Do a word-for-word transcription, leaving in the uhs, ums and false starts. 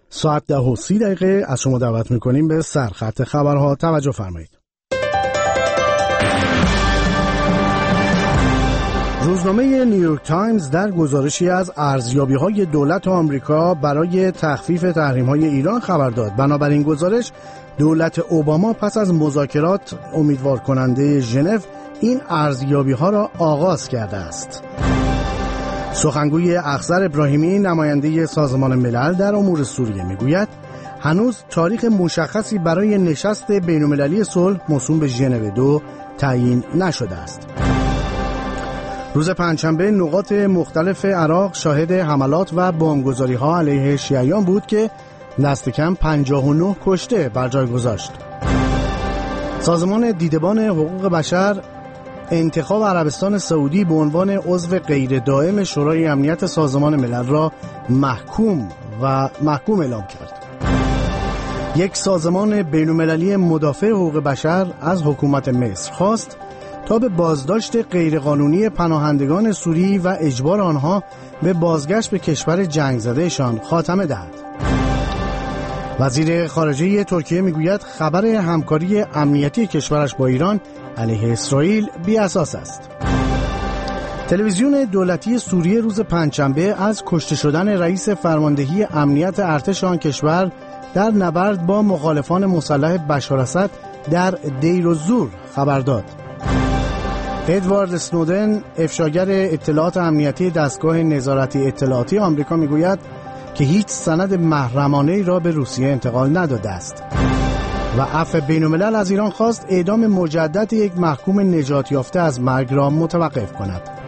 ساعت ده و سی دقیقه از شما دعوت میکنیم به سرخط خبرها. توجه فرمایید. روزنامه نیویورک تایمز در گزارشی از ارزیابی‌های دولت آمریکا برای تخفیف تحریم‌های ایران خبر داد. بنابراین گزارش دولت اوباما پس از مذاکرات امیدوار کننده ژنو این ارزیابی‌ها را آغاز کرده است. سخنگوی اخضر ابراهیمی نماینده سازمان ملل در امور سوریه میگوید هنوز تاریخ مشخصی برای نشست بین‌المللی صلح موسوم به ژنو دو تعیین نشده است. روز پنجشنبه نقاط مختلف عراق شاهد حملات و بمبگذاری‌ها علیه شیعیان بود که دست کم پنجاه و نه کشته بر جای گذاشت. سازمان دیدبان حقوق بشر انتخاب عربستان سعودی به عنوان عضو غیر دائم شورای امنیت سازمان ملل را محکوم و محکوم اعلام کرد. یک سازمان بین‌المللی مدافع حقوق بشر از حکومت مصر خواست تا به بازداشت غیرقانونی پناهندگان سوری و اجبار آنها به بازگشت به کشور جنگ زدهشان خاتمه دهد. وزیر خارجه ترکیه میگوید خبر همکاری امنیتی کشورش با ایران علیه اسرائیل بی اساس است. تلویزیون دولتی سوریه روز پنجشنبه از کشته شدن رئیس فرماندهی امنیت ارتش آن کشور در نبرد با مخالفان مسلح بشاراسد در دیر الزور خبر داد. ادوارد اسنودن افشاگر اطلاعات امنیتی دستگاه نظارتی اطلاعاتی آمریکا میگوید که هیچ سند محرمانه‌ای را به روسیه انتقال نداده است و عفو بین‌الملل از ایران خواست اعدام مجدد یک محکوم نجات یافته از مرگ را متوقف کند.